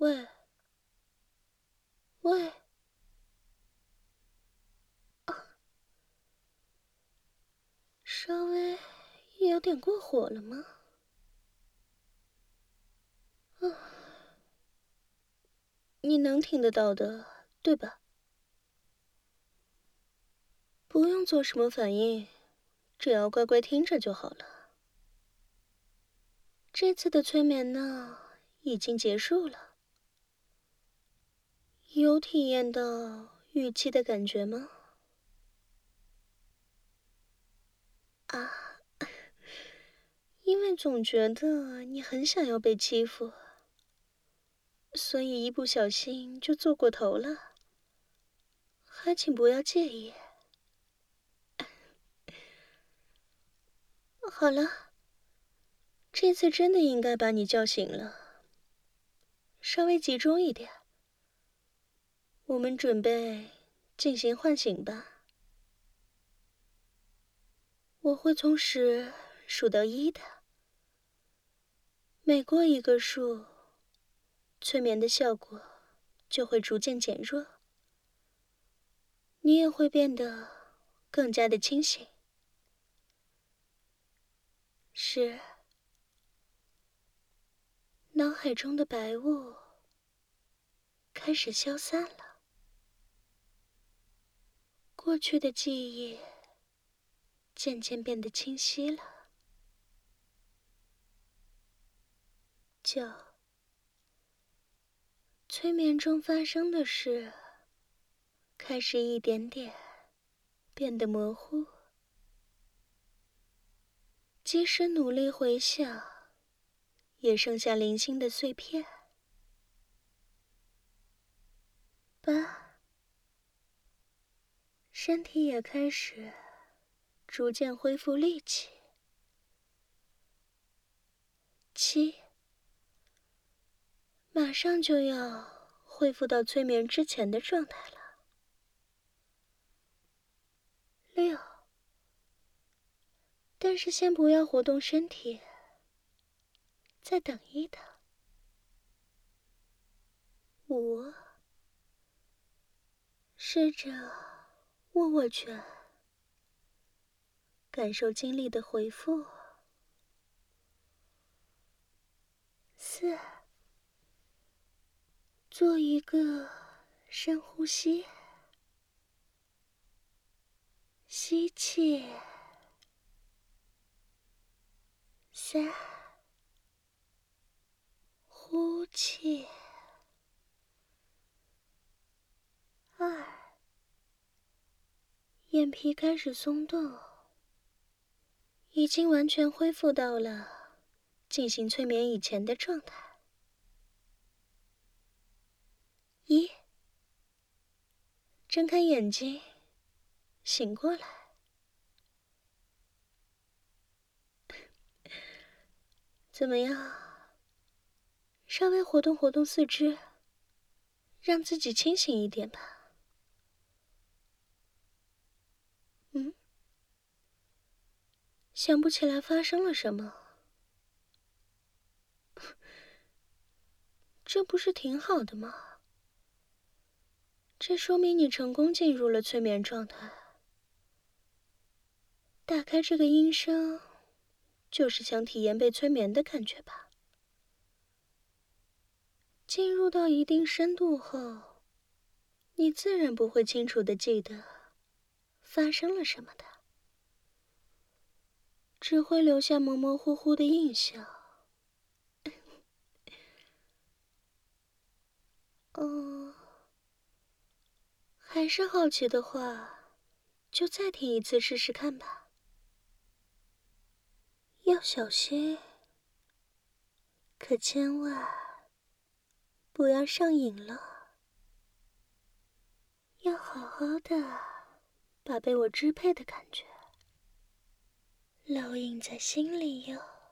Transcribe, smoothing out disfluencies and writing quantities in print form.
喂，喂，稍微有点过火了吗？你能听得到的，对吧？不用做什么反应，只要乖乖听着就好了。这次的催眠呢，已经结束了。有体验到预期的感觉吗？啊，因为总觉得你很想要被欺负，所以一不小心就做过头了。还请不要介意。好了，这次真的应该把你叫醒了。稍微集中一点，我们准备进行唤醒吧。我会从10数到1的，每过一个数，催眠的效果就会逐渐减弱，你也会变得更加的清醒。10，脑海中的白雾开始消散了，过去的记忆渐渐变得清晰了。9，催眠中发生的事开始一点点变得模糊，即使努力回想，也剩下零星的碎片。8，身体也开始逐渐恢复力气。7，马上就要恢复到催眠之前的状态了。6，但是先不要活动身体，再等一等。5，试着握握拳，感受精力的回复。4，做一个深呼吸，吸气。3，呼气。2，眼皮开始松动，已经完全恢复到了进行催眠以前的状态。1，睁开眼睛，醒过来。怎么样？稍微活动活动四肢，让自己清醒一点吧。想不起来发生了什么？这不是挺好的吗？这说明你成功进入了催眠状态。打开这个音声，就是想体验被催眠的感觉吧。进入到一定深度后，你自然不会清楚地记得发生了什么的，只会留下模模糊糊的印象。还是好奇的话，就再听一次试试看吧。要小心，可千万不要上瘾了。要好好的把被我支配的感觉烙印在心里哟。